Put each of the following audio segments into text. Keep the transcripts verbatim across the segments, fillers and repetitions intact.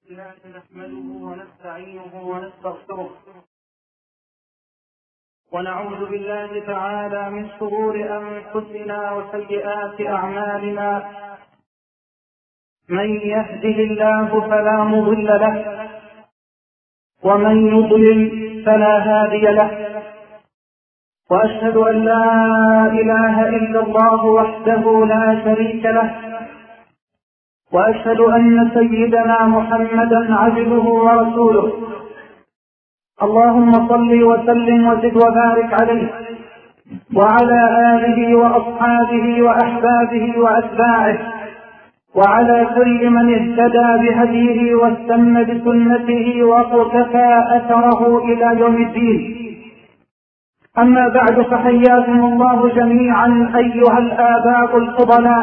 الله نحمده ونستعينه ونستغفره ونعوذ بالله تعالى من شرور أنفسنا وسيئات أعمالنا. من يهده الله فلا مضل له ومن يضلل فلا هادي له، وأشهد أن لا إله إلا الله وحده لا شريك له، وأشهد أن سيدنا محمدا عبده ورسوله. اللهم صل وسلم وزد وبارك عليه وعلى آله وأصحابه وأحبابه وأتباعه وعلى كل من اهتدى بهديه واستنى بسنته واقتفى أثره إلى يوم الدين. أما بعد، فحياكم الله جميعا أيها الآباء الفضلاء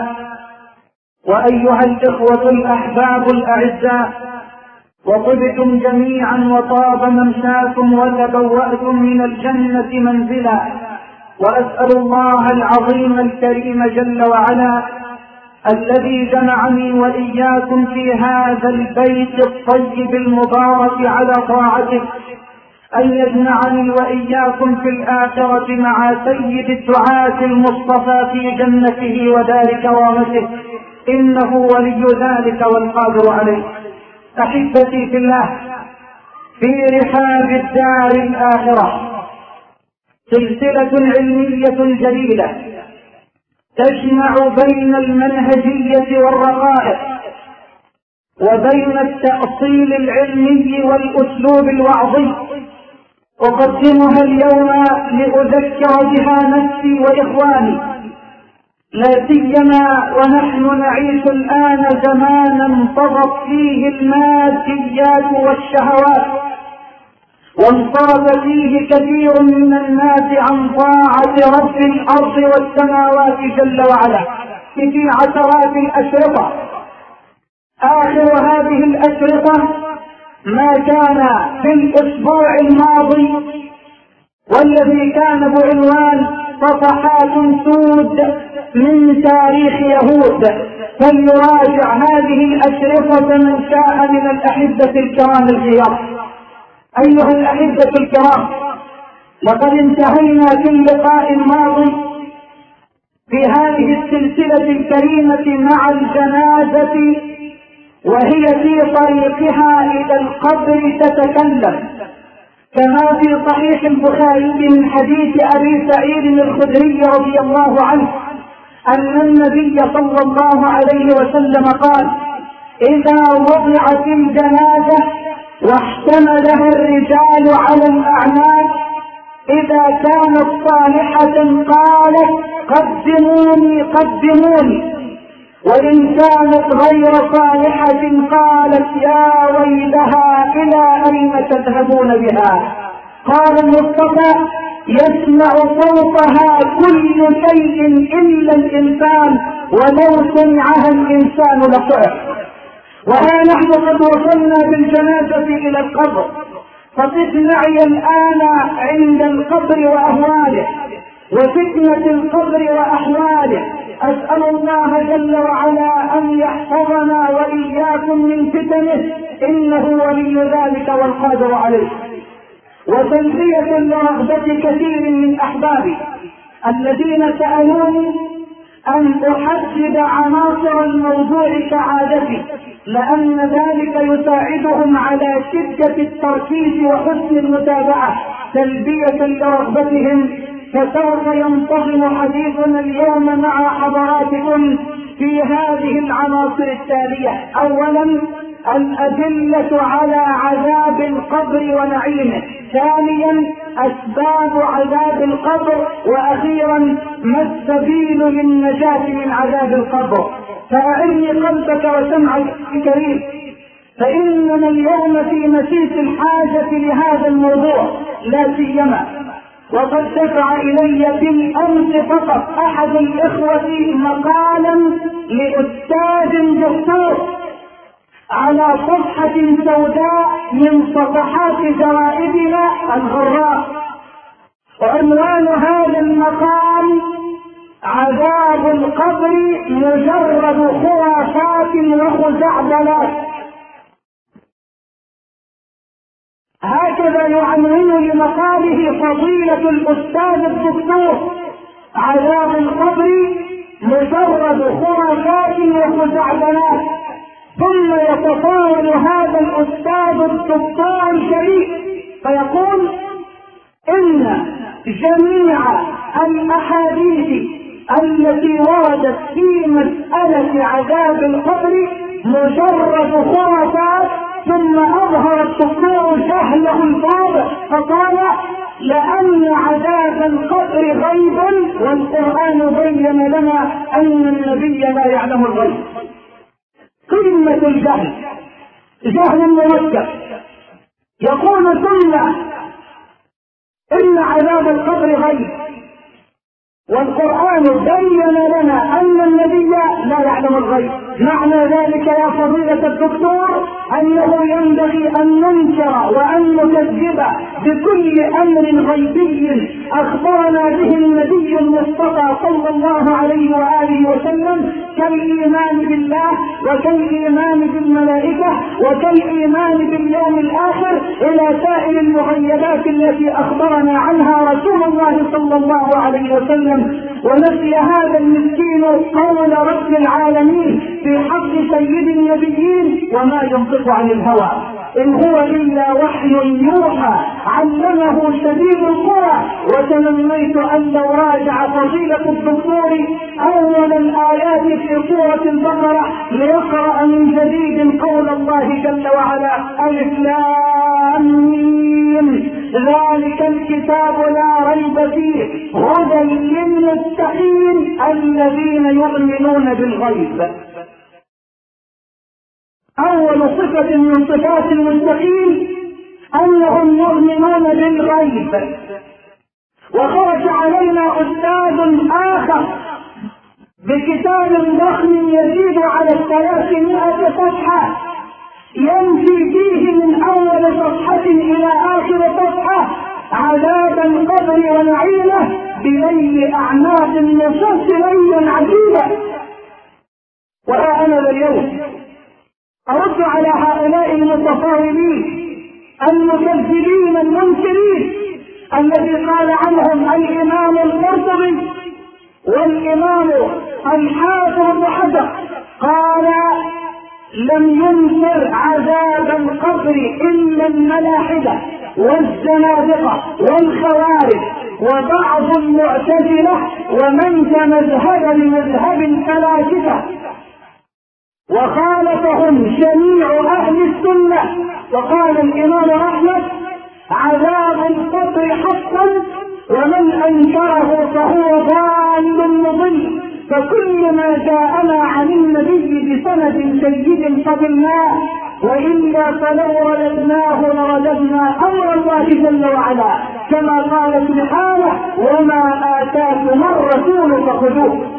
وأيها الإخوة الأحباب الأعزاء، وطبتم جميعا وطاب ممشاكم وتبوأتم من الجنة منزلا. وأسأل الله العظيم الكريم جل وعلا الذي جمعني وإياكم في هذا البيت الطيب المبارك على طاعته أن يجمعني وإياكم في الآخرة مع سيد الدعاة المصطفى في جنته ودار كرامته، إنه ولي ذلك والقادر عليه. أحبتي في الله، في رحاب الدار الآخرة سلسلة علمية جديدة تجمع بين المنهجية والرقائق وبين التأصيل العلمي والأسلوب الوعظي. أقدمها اليوم لأذكر بها نفسي وإخواني، لا سيما ونحن نعيش الآن زمانا طغت فيه الماديات والشهوات، وانصرف فيه كثير من الناس عن طاعة رب الأرض والسماوات جل وعلا في عشرات الأشرطة. آخر هذه الأشرطة ما كان في الأسبوع الماضي، والذي كان بعنوان صفحات سود من تاريخ يهود. فليراجع هذه الأشرطة من شاء من الأحبة الكرام الخيار. أيها الأحبة الكرام، لقد انتهينا في اللقاء الماضي في هذه السلسلة الكريمة مع الجنازة وهي في طريقها إلى القبر تتكلم، كما في صحيح البخاري من حديث أبي سعيد الخدري رضي الله عنه أن النبي صلى الله عليه وسلم قال: إذا وضعت الجنازة واحتملها الرجال على الأعناق، إذا كانت صالحة قالت: قدموني قدموني، وإن كانت غير صالحة قالت: يا ويلها إلى أين تذهبون بها؟ قال المصطفى: يسمع صوتها كل شيء إلا الإنسان، ولو سمعها الإنسان لصعق. وها نحن قد وصلنا بالجنازة إلى القبر، فقف معي الآن عند القبر وأهواله وفتنة القبر وأحواله. أسأل الله جل وعلا أن يحفظنا وإياكم من فتنه، إنه ولي ذلك والقادر عليه. وتلبية لرغبة كثير من أحبابي الذين سألوني أن أحدد عناصر الموضوع كعادتي، لأن ذلك يساعدهم على شدة التركيز وحسن المتابعة. تلبية لرغبتهم، فسوف ينتظم حديثنا اليوم مع حضراتكم في هذه العناصر التالية: أولا، الأدلة على عذاب القبر ونعيمه. ثانيا، أسباب عذاب القبر. وأخيرا، ما السبيل للنجاة من عذاب القبر. فأعني قلبك وسمعك الكريم، فإننا اليوم في مسيس الحاجة لهذا الموضوع، لا سيما وقد دفع إلي بالأمس فقط أحد الإخوة مقالا لأستاذ دكتور على صفحة سوداء من صفحات جرائدنا الغراء، وعنوان هذا المقال: عذاب القبر مجرد خرافات وخزعبلات. هكذا يعنون لمقاله فضيلة الأستاذ الدكتور: عذاب القبر مجرد خرافات وخزعبلات. ثم يتطاول هذا الأستاذ الدكتور الشريف فيقول إن جميع الأحاديث التي وردت في مسألة عذاب القبر مجرد خرافات. ثم أظهر الدكتور جهله الفاضح فقال: لأن عذاب القبر غيب والقرآن بين لنا أن النبي لا يعلم الغيب. قمة الجهل، جهل مركب. يقول ثم إن عذاب القبر غيب والقرآن بين لنا أن النبي لا يعلم الغيب. معنى ذلك يا فضيلة الدكتور أنه ينبغي أن ننكر وأن نكذب بكل أمر غيبي أخبرنا به النبي المصطفى صلى الله عليه وآله وسلم، كالإيمان بالله وكالإيمان بالملائكة وكالإيمان باليوم الآخر إلى سائر المغيبات التي أخبرنا عنها رسول الله صلى الله عليه وسلم. ونسي هذا المسكين قول رب العالمين في حق سيد النبيين: وما ينطق عن الهوى إن هو إلا وحي يوحى علمه شديد القوى. وتمنيت أن لو راجع فضيلة الدكتور أول الآيات في سورة البقرة ليقرأ من جديد قول الله جل وعلا: ألف لام ميم ذلك الكتاب لا ريب فيه هدى للمتقين الذين يؤمنون بالغيب. أول صفة من صفات المتقين أنهم يؤمنون بالغيب. وخرج علينا أستاذ آخر بكتاب ضخم يزيد على الثلاثمائة صفحة ينفي فيه من أول صفحة إلى آخر صفحة عذاب القبر ونعيمه بليل أعناق النصوص ليلا عجيبا. وها أنا اليوم أرد على هؤلاء المتطاولين المكذبين المنكرين الذي قال عنهم الإمام القرطبي والإمام الحافظ بن حجر قال: لم ينكر عذاب القبر إلا الملاحدة والزنادقة والخوارج وبعض المعتزلة ومن تمذهب لمذهب الفلاسفة، وخالفهم جميع أهل السنة. وقال الإمام أحمد: عذاب القبر حق ومن أنكره فهو ضال مضل. فكل ما جاءنا عن النبي بسند سيد قبلناه، وإلا فلو رددناه لرددنا أمر الله جل وعلا، كما قال سبحانه: وما آتاكم الرسول فخذوه.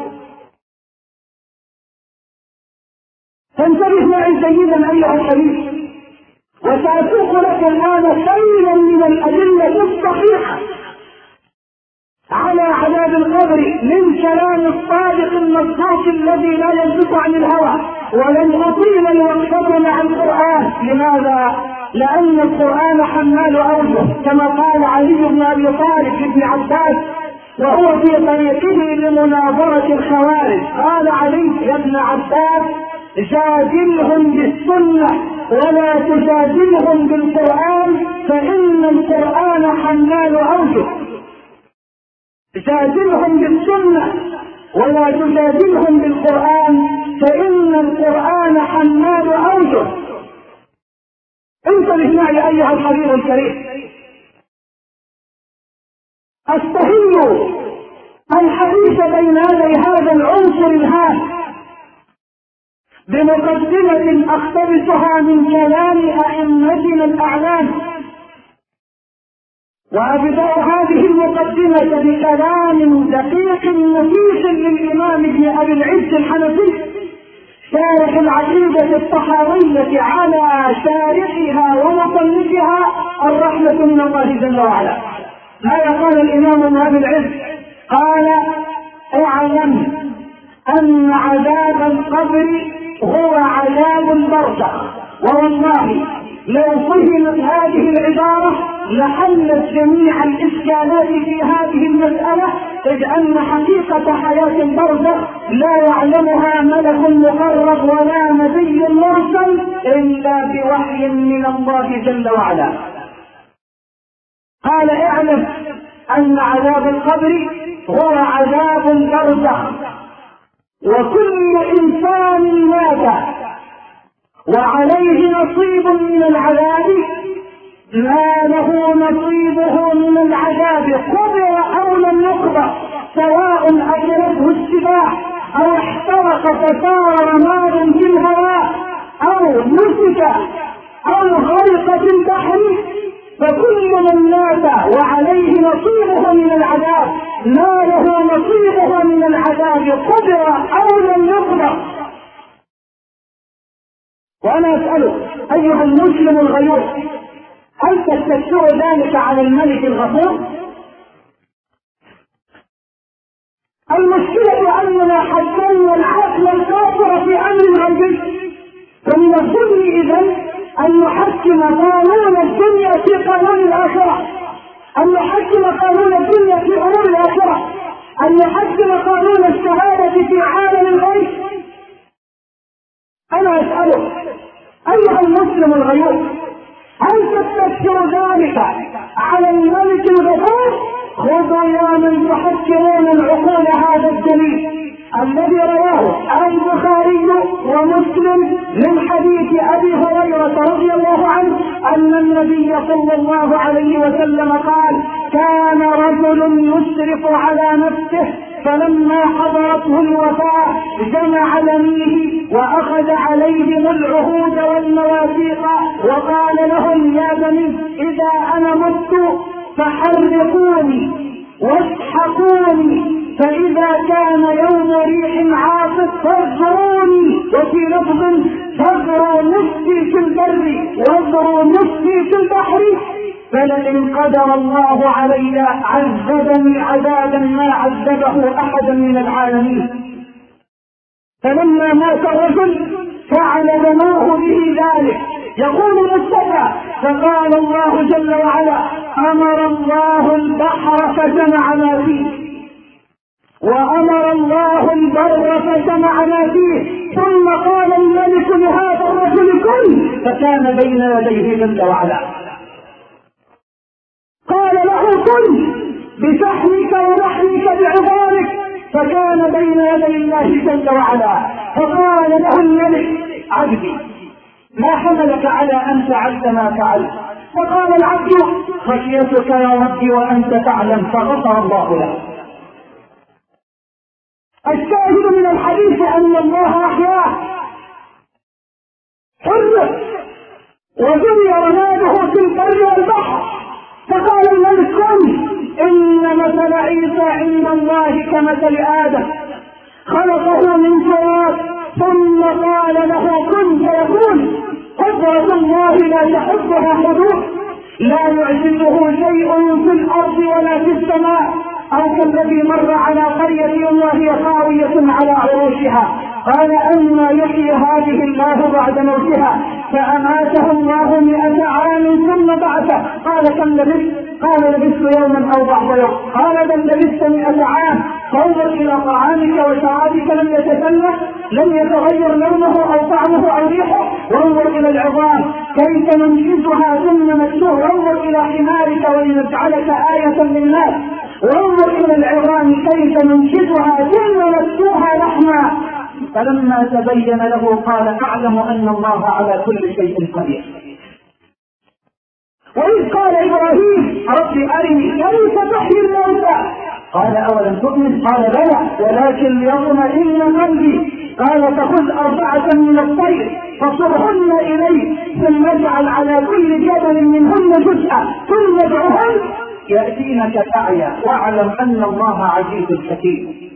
فانتبه معي جيدا أيها الحبيب، وسأسوق لك الآن شيئا من الأدلة الصحيحة على عذاب القبر من كلام الصادق المصدوق الذي لا ينطق عن الهوى. ولن أطيل الوقفة مع القرآن. لماذا؟ لأن القرآن حمال أوجه، كما قال علي بن أبي طالب لابن عباس وهو في طريقه لمناظرة الخوارج، قال علي: يا ابن عباس جادلهم بالسنة ولا تجادلهم بالقرآن فإن القرآن حمال أوجه. جادلهم بالسنة ولا تجادلهم بالقرآن فإن القرآن حمال أوجه. انتبه معي أيها الحبيب الكريم، أستهل الحديث بين يدي هذا العنصر الهام بمقدمة أقتبسها من كلام أئمتنا الأعلام، وأبدأ هذه المقدمة بكلام دقيق نفيس للإمام ابن أبي العز الحنفي شارح العقيدة الطحاوية على شارحها ومصنفها الرحمة من الله جل وعلا. ماذا قال الإمام ابن أبي العز؟ قال: اعلم أن عذاب القبر هو عذاب البرزخ، ووالله لو فهمت هذه العبارة لحلت جميع الإشكالات في هذه المسألة، إذ أن حقيقة حياة البرزخ لا يعلمها ملك مقرب ولا نبي مرسل إلا بوحي من الله جل وعلا. قال اعلم أن عذاب القبر هو عذاب البرزخ، وكل إنسان مات وعليه نصيب من العذاب ما له نصيبه من العذاب قبر أو لم يقبر، سواء أكلته السباع أو احترق فصار رماد في الهواء أو مسك أو غرق في البحر، فكل من مات وعليه نصيبه من العذاب ما له نصيبه من العذاب قبر أو لم يقبر. وأنا أسألك أيها المسلم الغيور، هل تستشعر ذلك على الملك الغفور؟ المشكلة أننا حكمنا العقل الكافر في أمر غيبي، فمن الظلم إذن أن نحكم قانون الدنيا في قانون الآخرة، أن نحكم قانون الدنيا في أمور الآخرة، أن نحكم قانون الشهادة في عالم الغيب. أنا أسألك أيها المسلم الغيور، هل تستشعر ذلك على الملك الغفور؟ خذوا يا من تحكمون العقول هذا الدليل الذي رواه البخاري ومسلم من حديث أبي هريرة رضي الله عنه أن النبي صلى الله عليه وسلم قال: كان رجل يسرف على نفسه فلما حضرته الوفاة جمع بنيه وأخذ عليهم العهود والمواثيق وقال لهم: يا بني إذا أنا مت فحرقوني واسحقوني، فإذا كان يوم ريح عاصف فاغزروني، وفي لفظ فاغزروا نفسي في البر واغزروا نفسي في البحر، فلئن قدر الله علي عذبني عذابا ما عذبه أحدا من العالمين. فلما مات الرجل فعل دماغه به ذلك. يقول المصطفى: فقال الله جل وعلا: أمر الله البحر فجمع ما فيه، وأمر الله البر فجمع ما فيه، ثم قال الملك لهذا الرجل: كن، فكان بين يديه جل وعلا. قال له: كن بشحمك ولحمك بعظامك، فكان بين يدي الله جل وعلا. فقال له الملك: عبدي ما حملك على أن فعلت ما فعلت؟ فقال العبد: خشيتك يا ربي وأنت تعلم، فغفر الله له. الشاهد من الحديث أن الله أحياه، حرق وجري رماده في البر والبحر. فقال الملك: كن، إن مثل عيسى عند الله كمثل آدم، خلقه من تراب ثم قال له: كن فيكون. قدرة الله لا تحبها حدود، لا يعجزه شيء في الأرض ولا في السماء. أو كالذي مر على قرية وهي خاوية على عروشها قال: أما يحيي هذه الله بعد موتها؟ فأماته الله مئة عام ثم بعثه. قال: كم لبثت؟ قال: لبثت يوما أو بعض يوم. قال: بل لبثت مئة عام. فانظر إلى طعامك وشرابك لم يتسنى، لم يتغير لونه أو طعمه أو ريحه. وانظر إلى العظام كيف ننشزها ثم نكسوه. وانظر إلى حمارك ولنجعلك آية للناس. وانظر إلى العظام كيف ننشزها ثم نكسوها لحما. فلما تبين له قال: أعلم أن الله على كل شيء قدير. وإذ قال إبراهيم: رب أرني كيف تحيي الموتى؟ قال: أولم تؤمن؟ قال: بلى ولكن ليطمئن قلبي. قال: فخذ أربعة من الطير فصرهن إليك ثم اجعل على كل جبل منهن جزءا ثم ادعهن يأتينك سعيا واعلم أن الله عزيز حكيم.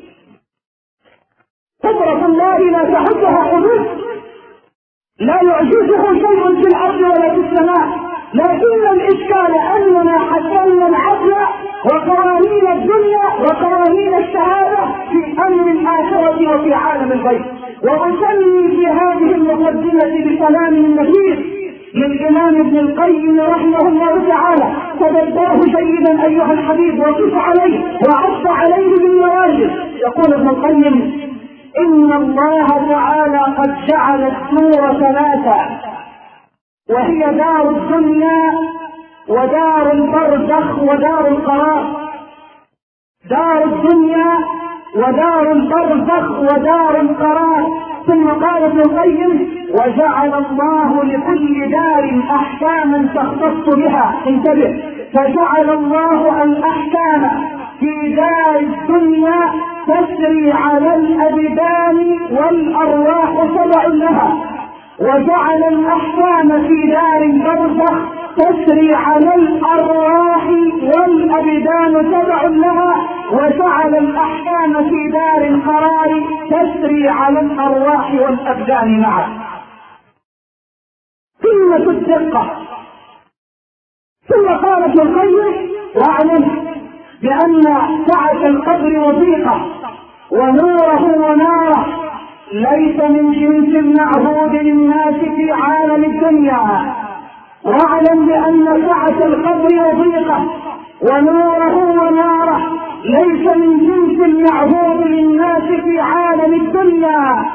قدرة الله لا تحدها حدود، لا يعجزه شيء في الأرض ولا في السماء، لكن الإشكال أننا حكمنا العدل وقوانين الدنيا وقوانين الشهادة في أمر الآخرة وفي عالم الغيب. وأسمي في هذه المقدمة بكلام النبي للإمام ابن القيم رحمه الله تعالى، تدبره جيدا أيها الحبيب وقف عليه وعض عليه بالنواجذ. يقول ابن القيم: إن الله تعالى قد جعل الدور ثلاثة، وهي دار الدنيا ودار البرزخ ودار القرار. دار الدنيا ودار البرزخ ودار القرار. ثم قال ابن القيم: وجعل الله لكل دار احكاما تختص بها. انتبه: فجعل الله الاحكام في دار الدنيا تسري على الابدان والارواح تبع لها، وجعل الاحكام في دار البرزخ تسري على الارواح والابدان تبع لها، وجعل الاحكام في دار القرار تسري على الارواح والابدان معا. قمة الدقة. ثم قال ابن القيم: واعلم بان سعة القبر وضيقة ونوره وناره ليس من جنس المعهود للناس في عالم الدنيا. واعلم بان سعة القبر وضيقة ونوره وناره ليس من جنس المعهود للناس في عالم الدنيا.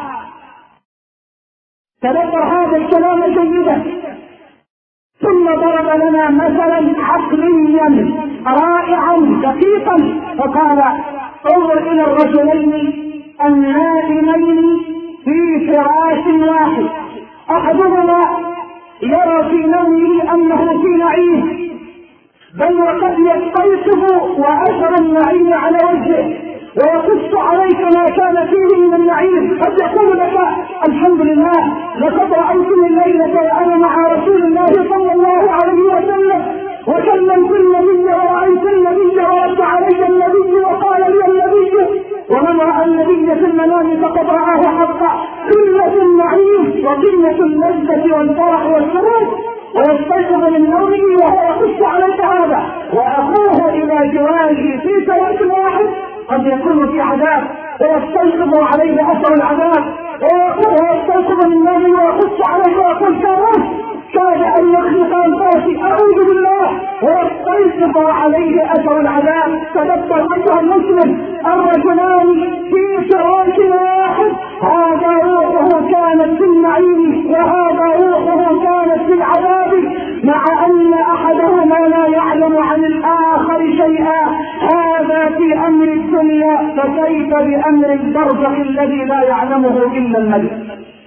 تذكر هذا الكلام جيدا. ثم ضرب لنا مثلا عقليا رائعا دقيقا فقال: انظر الى الرجلين النائمين في فراش واحد، احدهما يرى في نومه انه في نعيم، بل وقد يستيقظ واثر النعيم على وجهه ويقص عليك ما كان فيه من النعيم. قد يقول لك: الحمد لله لقد رايتني الليله وانا مع رسول الله صلى الله عليه وسلم وكلمت النبي ورأيت النبي ورد علي النبي وقال لي النبي، ومن رأى النبي في المنام فقد رآه حقا. قلة النعيم وقلة اللذة والفرح والسرور، ويستيقظ من نومه وهو يخش عليك هذا، واخوه الى جواره في سواد واحد قد يكون في عذاب ويستيقظ عليه اثر العذاب، واخوه يستيقظ من نومه ويخش عليه ويقول: كابوس كاد ان يخلق انفاسي اعوذ بالله، ويستيقظ عليه اثر العذاب. تذكر ايها المسلم: الرجلان في فراش واحد، هذا روحه كانت في النعيم وهذا روحه كانت في العذاب، مع ان احدهما لا يعلم عن الاخر شيئا. هذا في امر الدنيا، فكيف بامر البرزخ الذي لا يعلمه الا الملك؟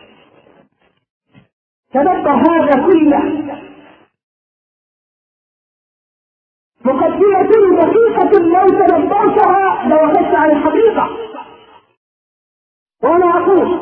تذكر هذا كله. مقدمة دقيقة لو تنبأتها لوجدت على الحقيقة. وانا اقول: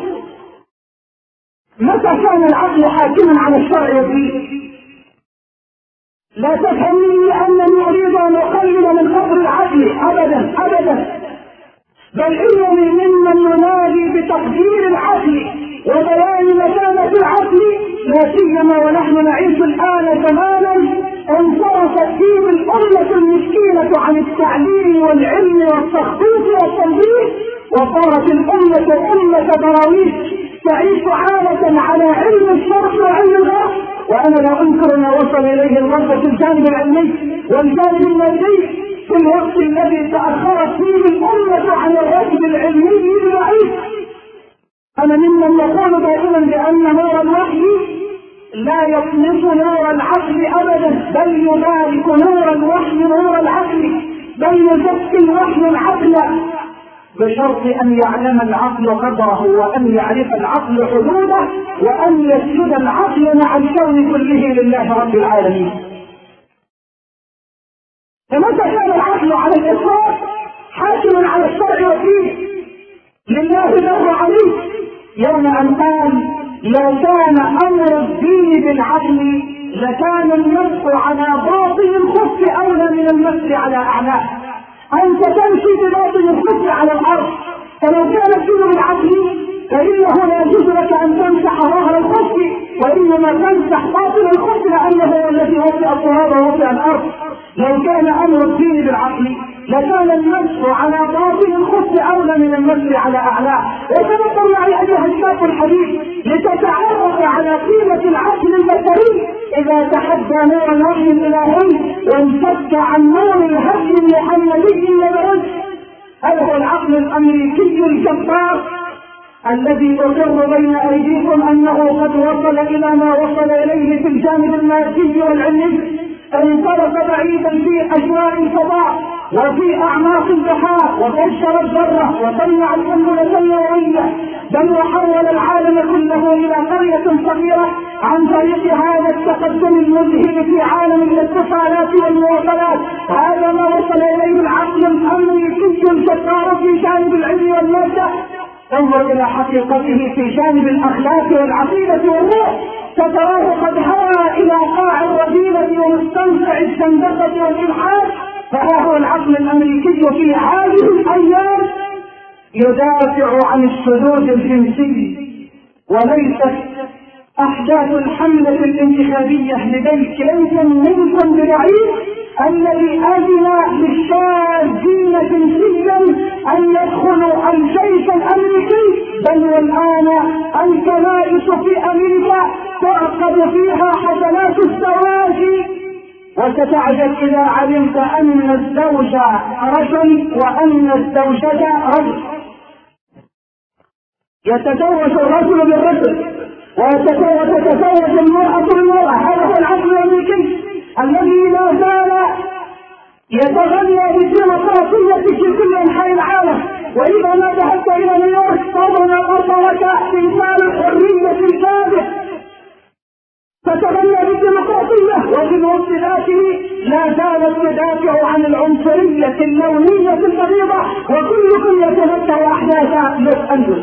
متى كان العقل حاكما على الشرع والدين؟ لا تفهم مني انني اريد ان اقلل من قدر العقل، ابدا ابدا، بل انني ممن ينادي بتقدير العقل وبيان مكانة العقل، لا سيما ونحن نعيش الان زمانا انصرفت فيه الامة المسكينة عن التعليم والعلم والتخطيط والتنظيم، وصارت الامة امة دراويش تعيش عالة على علم الشرق وعلم الغرب. وانا لا انكر ما وصل اليه الغرب في الجانب العلمي والجانب المادي في الوقت الذي تاخرت فيه الامة عن الركب العلمي الضعيف. انا ممن يقول دائما بان نور الوحي لا يطمس نور العقل ابدا، بل يبارك نور الوحي نور العقل، بل يزكي الوحي العقل، بشرط ان يعلم العقل قدره، وان يعرف العقل حدوده، وان يسجد العقل مع الكون كله لله رب العالمين. فمتى كان العقل على الاطلاق حاكما على الشرع والدين لله له عليه؟ يوم ان قال: لو كان امر الدين بالعقل لكان النص على باطن الخف اولى من المسح على اعناق. انت تمشي بباطن الخف على الارض، فلو كان الدين بالعقل فانه لا يجوز لك ان تمسح ظهر الخف، وانما تمسح باطن الخف لانه هو الذي وطئ التراب ووطئ الارض. لو كان امر الدين بالعقل لكان المسح على باطن الخف اولى من المسح على اعلاه. وتنظر معي ايها الشاب الحبيب لتتعرف على قيمه العقل البشري إذا تحدى نور الوحي الإلهي وانفك عن نور الهدي المحمدي النبوي. هذا هو العقل الأمريكي الجبار الذي أقر بين أيديكم أنه قد وصل إلى ما وصل إليه في الجانب المادي والعلمي، انطلق بعيدا في أجواء الفضاء وفي أعماق البحار، وكسر الذرة وصنع القنبلة النووية، بل وحول العالم كله إلى قرية صغيرة عن طريق هذا التقدم المذهل في عالم الاتصالات والمواصلات. هذا ما وصل إليه العقل الأمريكي الجبار في جانب العلم والمادة. انظر إلى حقيقته في جانب الأخلاق والعقيدة والروح، فتراه قد هوى إلى قاع الرذيلة ومستنقع الزندقة والإلحاد. فها هو العقل الأمريكي في هذه الأيام يدافع عن الشذوذ الجنسي، وليست أحداث الحملة الانتخابية لدي كلينتون منكم بعيد الذي أذن للشاذين جنسيا أن يدخلوا الجيش الأمريكي، بل والآن الكنائس في أمريكا تعقد فيها حفلات الزواج. وستعجب إذا علمت أن الزوج رجل وأن الزوجة رجل، يتزوج الرجل بالرجل وتتزوج المرأة بالمرأة. هذا هو العقل الأمريكي الذي لا زال يتغنى بالديمقراطية في كل أنحاء العالم. وإذا ما ذهبت إلى نيويورك تظن قصرك تمثال الحرية الكاذب، تتغنى بالديمقراطية وفي وسط ذاته لا زالت تدافع عن العنصرية اللونية البغيضة، وكلكم يتذكر أحداث لوس أنجلوس.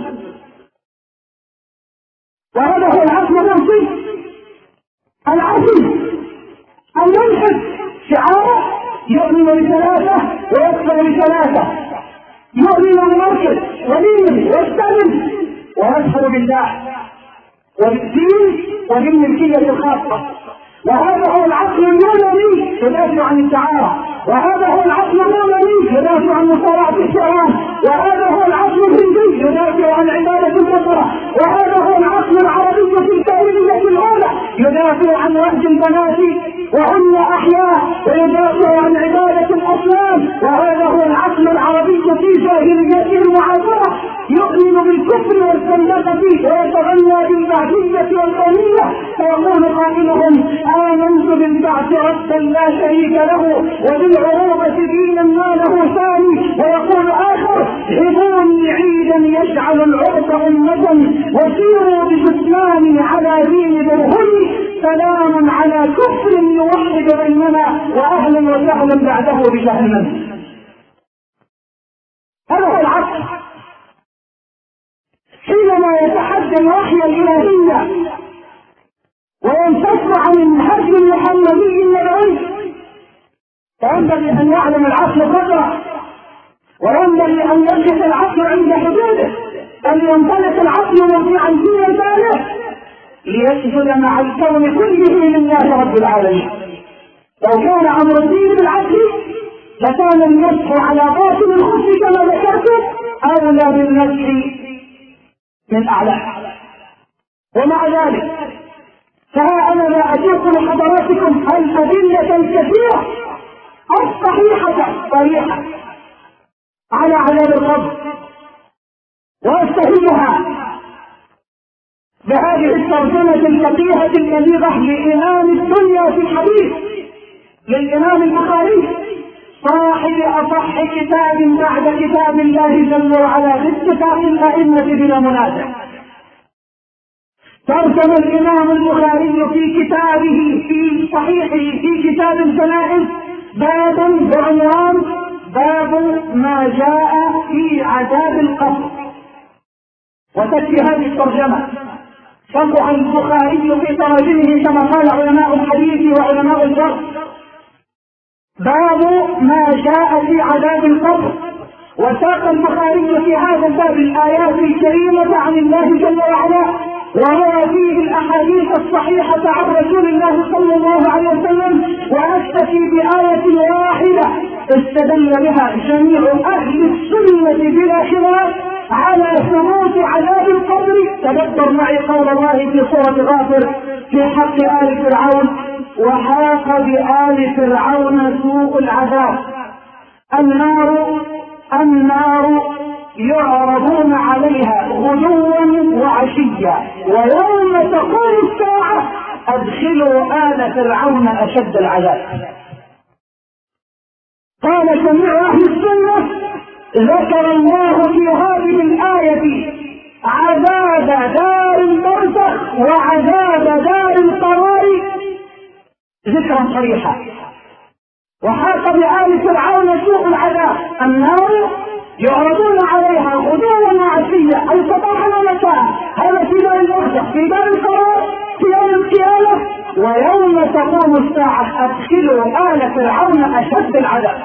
وهذا هو العقل الروسي العظيم الملحد، شعاره يؤمن بثلاثة ويكفر بثلاثة، يؤمن بمركز ولين ويستلم ويشهد بالله وبالدين وبالملكية الخاصة. وهذا هو العقل اليوناني يدافع عن الدعارة، وهذا هو العقل الروماني يدافع عن مصارعة الشيطان، وهذا هو العقل الهندي يدافع عن عبادة البقرة، وهذا هو العقل العربي الكاملية الأولى يدافع عن وجه البنات وهن أحياء ويدافع عن عبادة الأصنام. وهذا هو العقل العربي في جاهليته المعاصرة يؤمن بالكفر والزندقة ويتغنى بالبعثية والقومية، فيقول قائلهم آمنت بالبعث ربا لا شريك له وبالعروبة دينا ما له ثاني، ويقول آخر هبوني عيدا يجعل العرب أمة وسيروا بجثماني على دين برهني، سلام على كفر يوحد بيننا وأهلا وسهلا بعده بجهنم. هذا هو العقل حينما يتحدى الوحي الإلهية وينتصر عن الهدي المحمدي النبوي. فينبغي أن يعلم العقل قدره، وينبغي أن يقف العقل عند حدوده، أن ينطلق العقل مرجعا في مكانه ليسجد مع الكون كله لله رب العالمين. لو كان أمر الدين بالعقل لكان المسح على باطن الخف كما ذكرت أولى بالمسح من أعلاه. ومع ذلك فها أنا لا أتيق لحضراتكم الأدلة الكثيرة الصحيحة صريحة على عذاب القبر، وأستهلها بهذه الترجمة الفقيهة البليغة لإمام الدنيا في الحديث للإمام البخاري صاحب أصح كتاب بعد كتاب الله جل وعلا باتفاق الأئمة بلا منازع. ترجم الإمام البخاري في كتابه في صحيحه في كتاب الجنائز بابا بعنوان باب ما جاء في عذاب القبر، وتكفي هذه الترجمة شرح البخاري في تراجمه كما قال علماء الحديث وعلماء الجرح باب ما جاء في عذاب القبر. وساق البخاري في هذا الباب الآيات الكريمة عن الله جل وعلا، وروى فيه الأحاديث الصحيحة عن رسول الله صلى الله عليه وسلم، وأكتفي بآية واحدة استدل بها جميع أهل السنة بلا خلاف على ثبوت عذاب القبر. تدبر معي قول الله في سورة غافر في حق آل فرعون: وحاق بآل فرعون سوء العذاب. النار النار يعرضون عليها غدوا وعشيا ويوم تقوم الساعة أدخلوا آل فرعون أشد العذاب. قال جميع أهل السنة: ذكر الله في هذه الآية عذاب دار البرزخ وعذاب دار القرار ذكرا صريحا. وحاق بآل فرعون سوء العذاب. النار يعرضون عليها غدوا وعشيا أي صباحا ومساء، هذا في دار البرزخ، في دار القرار، في يوم القيامة. ويوم تقوم الساعة أدخلوا آل فرعون أشد العذاب.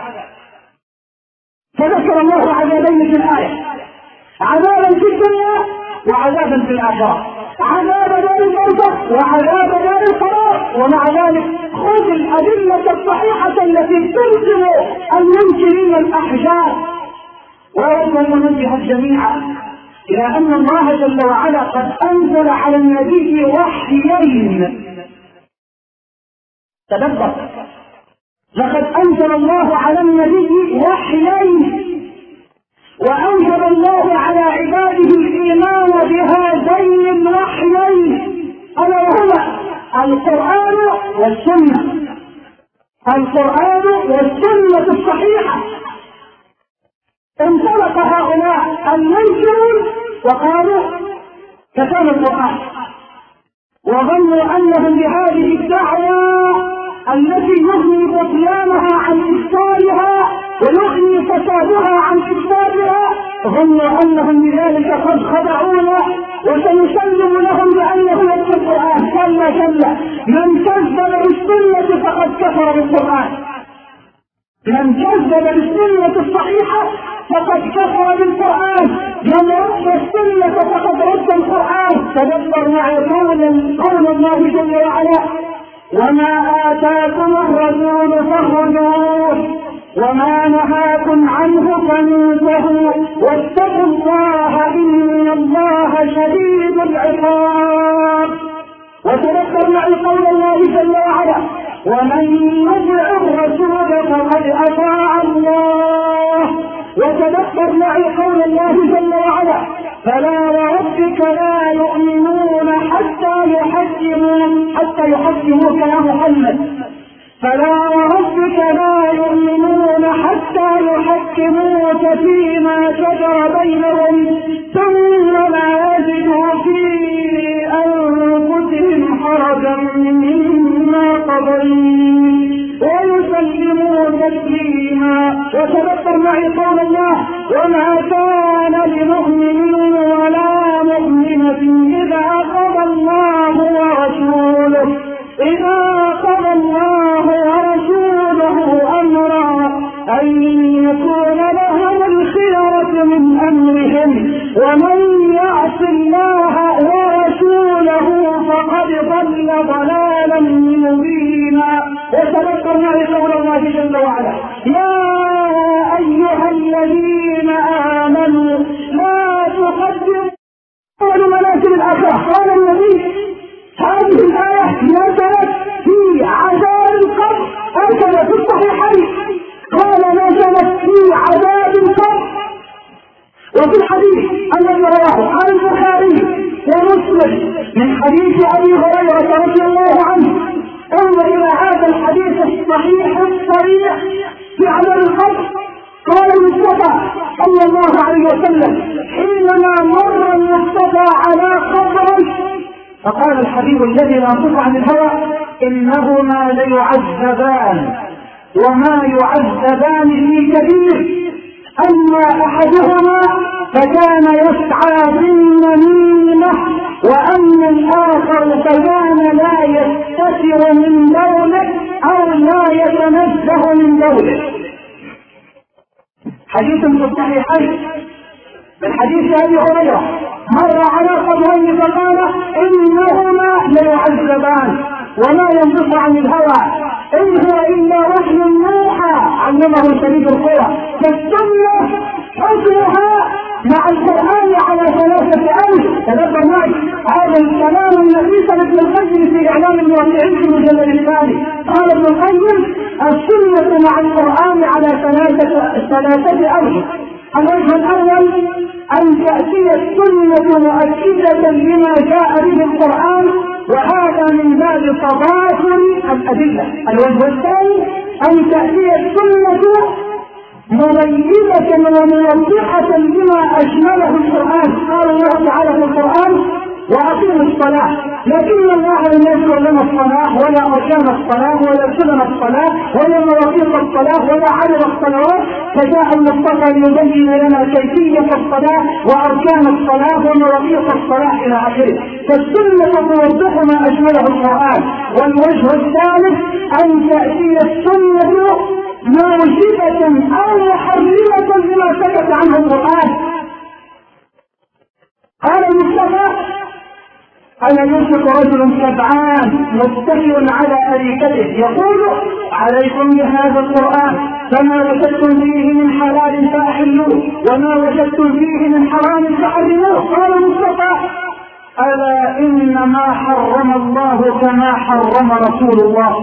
فذكر الله عذابين في الآية: عذابا في الدنيا وعذابا في الآخرة، عذاب دار البرزخ وعذاب دار القرار. ومع ذلك خذ الأدلة الصحيحة التي تلزم المنكرين الأحجار. وأود أن ننبه الجميع إلى أن الله جل وعلا قد أنزل على النبي وحيين. تدبر، لقد أنزل الله على النبي وحيين، وأنزل الله على عباده الإيمان بهذين الوحيين، ألا وهما القرآن والسنة. القرآن والسنة الصحيحة. انطلق هؤلاء المنكرون وقالوا كتاب القرآن، وظنوا أنهم بهذه الدعوة التي يغني بطلانها عن إفسادها ويغني فسادها عن إفسادها، ظنوا أنهم بذلك قد خدعونا وسنسلم لهم بأنه يتبع القرآن. كلا كلا، من كذب بالسنة فقد كفر بالقرآن. من كذب بالسنة الصحيحة فقد كفر بالقرآن. من رد السنة فقد رد القرآن. تدبر معي قول الله جل وعلا: وما آتاكم الرسول فخذوه وما نهاكم عنه فانتهوا واتقوا الله إن الله شديد العقاب. وتذكر معي قول الله جل وعلا: ومن يطع الرسول فقد أطاع الله. وتذكر معي قول الله جل وعلا: فلا وربك لا يؤمنون حتى يحكمون حتى يحكموك يا محمد. فلا وربك لا يؤمنون حتى يحكموك فيما شجر بينهم ثم لا يجدوا في أنفسهم حرجا مما قضيت ويسلموا تسليما. وتذكر معي قول الله: وما كان لمؤمن ولا مؤمنة إذا قضى الله ورسوله إذا قضى الله ورسوله أمرا أن يكون لهم الخيرة من أمرهم ومن يعص الله ورسوله فقد ضل ضلالا مبينا. وتذكر معي قول الله جل وعلا: يا أيها الذين آمنوا لا تقدموا بين منازل الآخرة. قال النبي: هذه الآية نزلت في عذاب القبر، أنزلت في الصحيحين. قال نزلت في عذاب القبر. وفي الحديث الذي رواه عن البخاري ومسلم من حديث أبي هريرة رضي الله عنه، انظر إلى هذا الحديث الصحيح الصريح في عذاب القبر. قال المصطفى صلى الله عليه وسلم حينما مر المصطفى على قبر، فقال الحبيب الذي لا ينطق عن الهوى: إنهما ليعذبان وما يعذبان في كبير، أما أحدهما فكان يسعى بالنميمة وأما الآخر فكان لا يستتر من بوله أو لا يتنزه من بوله. حديث في الصحيحين من حديث أبي هريرة: مر على قبرين فقال: إنهما ليعذبان وما ينطق عن الهوى إن هو إلا وحي يوحى علمه شديد القوى. فالسنة حكمها مع القرآن على ثلاثة ألف. تذكر معي هذا الكلام النبي ابن القيم في إعلام الموقعين في المجلد الثاني. قال ابن القيم: السنة مع القرآن على ثلاثة ثلاثة أوجه. الوجه الأول أن تأتي السنة مؤكدة لما جاء به القرآن، وهذا من باب تضافر الأدلة. الوجه الثاني أن تأتي السنة مبينة وموضحة لما أشمله القرآن. قال الله تعالى في القرآن: وأقيموا الصلاة. لكن الله لم يذكر لنا الصلاة ولا أركان الصلاة ولا سنن الصلاة ولا مواقيت الصلاة ولا عدد الصلوات، فجاء المصطفى ليبين لنا كيفية الصلاة وأركان الصلاة ومواقيت الصلاة إلى آخره. فالسنة توضح ما أشمله القرآن. والوجه الثالث أن تأتي السنة موجبة أو محرمة لما سكت عنه القرآن. قال المصطفى: أنا يوشك رجل سبعان متكئ على أريكته يقول: عليكم بهذا القرآن، فما وجدتم فيه من حلال فأحلوه وما وجدتم فيه من حرام فحرموه. قال المصطفى: ألا إن ما حرم الله كما حرم رسول الله،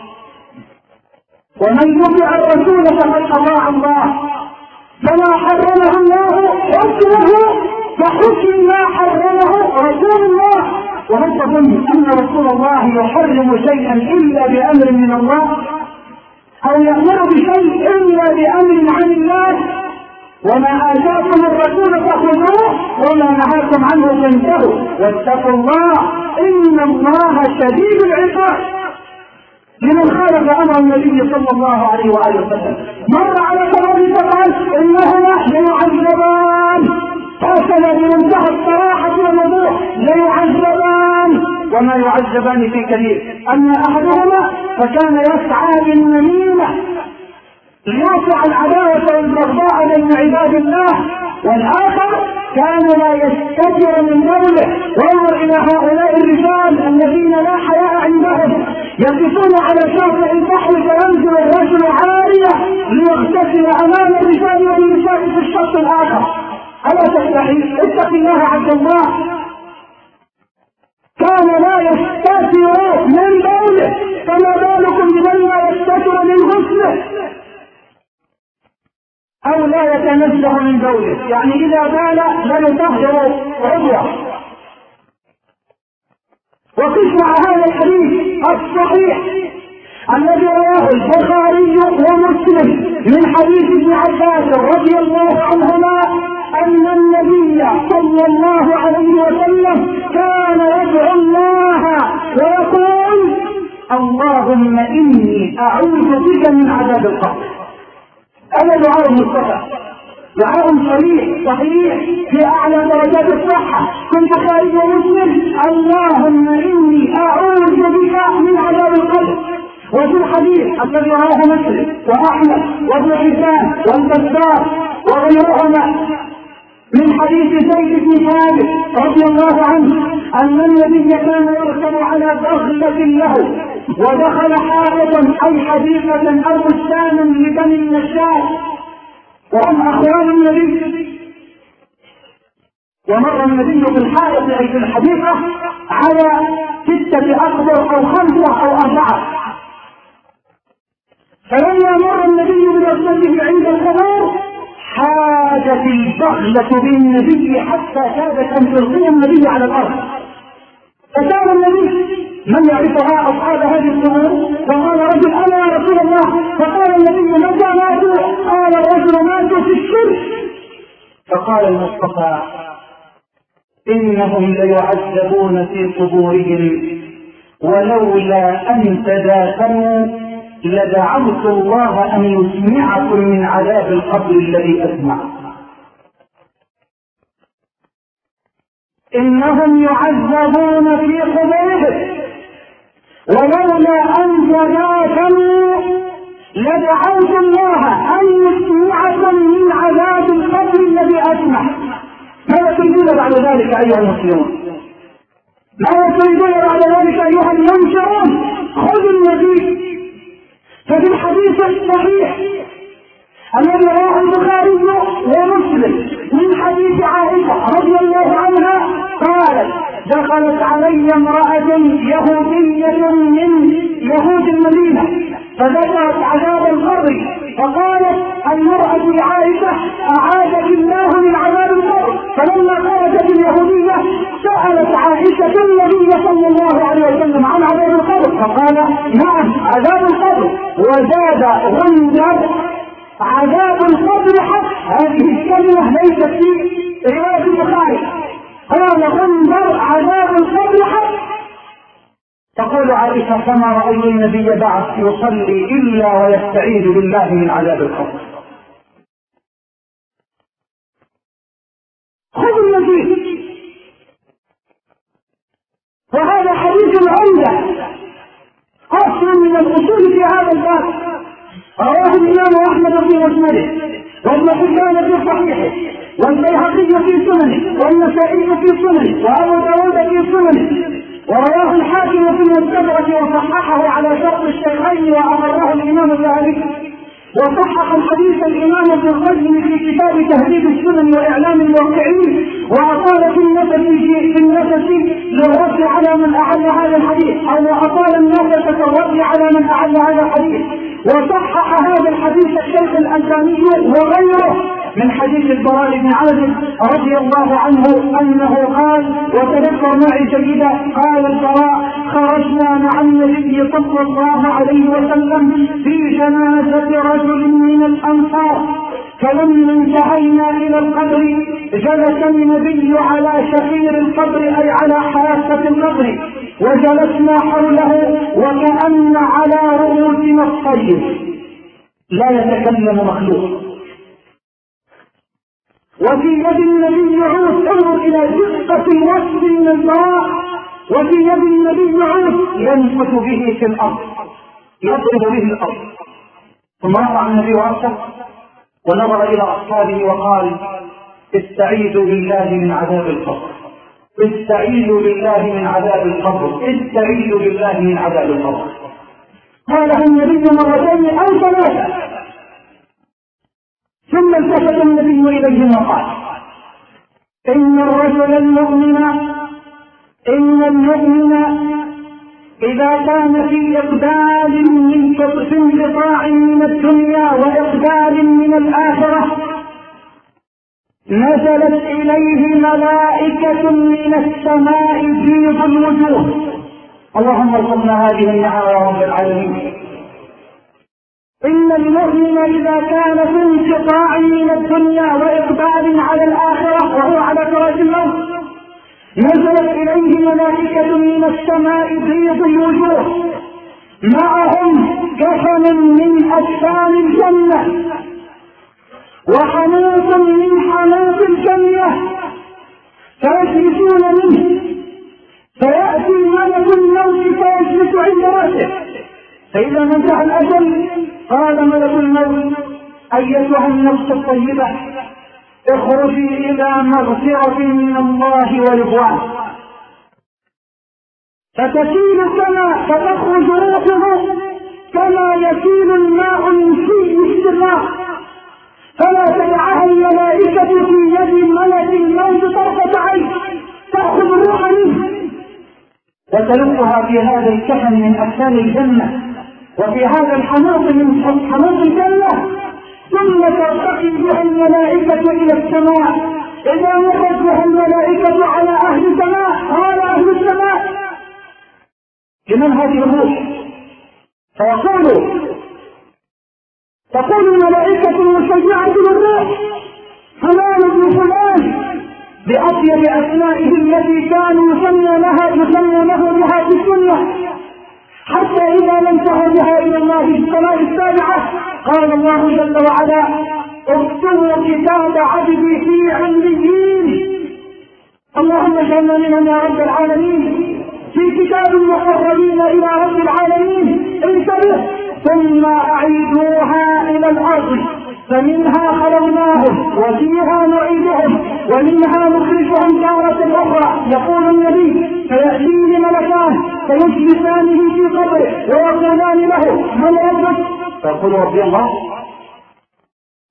ومن يطع الرسول فقد أطاع الله، فما حرمه الله حكمه فحكم ما حرمه رسول الله. وهل تظن أن رسول الله يحرم شيئا إلا بأمر من الله، أو يأمر بشيء إلا بأمر عن الله؟ وما آتاكم الرسول فخذوه وما نهاكم عنه فانتهوا واتقوا الله إن الله شديد العقاب لمن خالف أمر النبي صلى الله عليه وآله وسلم. مر على صحابي فقال: إنهما ليعذبان. هكذا بمنتهى الصراحة والوضوح: ليعذبان. وما يعذبان في كبير. أما أحدهما فكان يسعى بالنميمة ليوقع العداوة والبغضاء بين عباد الله، والآخر كان لا يستتر من بوله. وانظر إلى هؤلاء الرجال الذين لا حياء عندهم، يقفون على شاطئ البحر فينزل الرجل عارية ليغتسل أمام الرجال والنساء في الشط الآخر. ألا تستحي؟ اتق الله عبد الله. كان لا يستتر من بوله، فما بالكم بمن لا يستتر من غسله أو لا يتنزه من بوله؟ يعني إذا بال لا يطهر عضوه. وقس مع هذا الحديث الصحيح الذي رواه البخاري ومسلم من حديث ابن عباس رضي الله عنهما أن النبي صلى الله عليه وسلم كان يدعو الله ويقول: اللهم إني أعوذ بك من عذاب القبر. هذا دعاء المصطفى، دعاء صريح صحيح في أعلى درجات الصحة في البخاري ومسلم: اللهم إني أعوذ بك من عذاب القبر. وفي الحديث الذي رواه مسلم وأحمد وابن حبان والبزار وغيرهما من حديث زيد بن ثابت رضي الله عنه أن النبي كان يركب على بغلة له ودخل حائطا أي حديقة أو بستانا لبني النجار وهم أخوان النبي، ومر النبي في الحائط أي في الحديقة على ستة أكبر أو خمسة أو أربعة، فلما مر النبي ببغلته عند القبور حاجت البغلة بالنبي حتى كادت أن تلقي النبي على الأرض. فسأل النبي: من يعرفها أصحاب هذه القبور؟ فقال رجل: أنا يا رسول الله. فقال النبي: متى ماتوا؟ قال الرجل: ماتوا في الشرك. فقال المصطفى: إنهم ليعذبون في قبورهم ولولا أن تداخلوا لدعوت الله أن يسمعكم من عذاب القبر الذي أسمع. إنهم يعذبون في قبورهم ولولا أن تداخلوا لدعوت الله أن يسمعكم من عذاب القبر الذي أسمع. ماذا تريدون بعد ذلك أيها المسلمون؟ ماذا تريدون بعد ذلك أيها المنشرون؟ خذوا النبي. ففي الحديث الصحيح الذي رواه البخاري ومسلم من حديث عائشة رضي الله عنها قالت: دخلت علي امرأة يهودية من يهود المدينة فذكرت عذاب القبر، فقالت المرأة لعائشة: أعاذك الله من عذاب القبر. فلما خرجت اليهودية سألت عائشة النبي صلى الله عليه وسلم عن عذاب القبر، فقال: نعم عذاب القبر. وزاد: غندر عذاب القبر حق. هذه الكلمة ليست في رواية البخاري. قال غندر عذاب القبر حق. تقول عائشة: فما رأيت النبي بعث يصلي إلا ويستعيذ بالله من عذاب القبر. خذ المزيد. وهذا حديث عمدة أصل من الأصول في هذا الباب، رواه الإمام أحمد في مسنده، وابن حبان في صحيحه، والبيهقي في سننه، والنسائي في سننه، وأبو داود في سننه، ورواه الحاكم في المستدرك وصححه على شرط الشيخين وأمره الإمام الذهبي، وصحح الحديث الإمام ابن القيم في كتاب تهذيب السنن وإعلام الموقعين، وأطال في النفس في النفس للرد على من أعل هذا الحديث، أو أطال النفس في الرد على من أعل هذا الحديث. وصحح هذا الحديث الشيخ الألباني وغيره من حديث البراء بن عازب رضي الله عنه أنه قال: وتذكر معي جيدا، قال البراء: خرجنا مع النبي صلى الله عليه وسلم في جنازة رجل من الأنصار، فلما انتهينا إلى القبر جلس النبي على شفير القبر أي على حافة القبر، وجلسنا حوله وكأن على رؤوسنا الطير، لا يتكلم مخلوق. وفي يد النبي عود، انظر إلى دقة الوصف من البراء، وفي يد النبي عود ينفث به في الأرض، يضرب به الأرض. ثم رفع النبي رأسه ونظر إلى أصحابه وقال: استعيذوا بالله من عذاب القبر، استعيذوا بالله من عذاب القبر، استعيذوا بالله من عذاب القبر. قاله النبي مرتين أو ثلاثة، ثم التفت النبي إليهم وقال: إن الرجل المؤمن إن المؤمن إذا كان في إقبال من في انقطاع من الدنيا وإقبال من الآخرة نزلت إليه ملائكة من السماء بيض الوجوه. اللهم ارزقنا هذه النعمة يا رب العالمين. إن المؤمن إذا كان في انقطاع من الدنيا وإقبال على الآخرة وهو على فراش الموت نزلت إليه ملائكة من السماء بيض الوجوه معهم كفن من أجسام الجنة وحنوط من حنوط الجنة، فيجلسون منه، فيأتي ملك الموت فيجلس عند رأسه، فإذا نزع الأجل قال ملك الموت: أيتها النفس الطيبة اخرجي إلى مغفرة من الله ورضوان. فتسيل كما فتخرج روحه كما يسيل الماء من في السراء، فلا تدعها الملائكة في يد ملك الموت طرفة عين، تأخذ الروح منه وتلقها في هذا الكفن من أكفان الجنة وفي هذا الحنوط من حنوط الجنة، ثم ترتقي بها الملائكة إلى السماء. إذا مرت بها الملائكة على أهل السماء قال أهل السماء: لمن هذه الروح؟ فيقولوا تقول الملائكة المشجعة للروح: فلان ابن فلان، بأطيب أسمائه التي كانوا يسمى لها يسمى له بها في الدنيا، حتى إذا لم تهر بها إلى الله في السماء السابعة قال الله جل وعلا: اكتبوا كتاب عبدي في عليين. اللهم اجعلنا منهم يا رب العالمين، في كتاب المقربين إلى رب العالمين. انتبه: ثم أعيدوها إلى الأرض فمنها خلقناهم وفيها نعيدهم ومنها نخرجهم تارة أخرى. يقول النبي: فيأتيه ملكان فيجلسانه في قبره ويقولان له: من ربك؟ فيقول: ربي الله.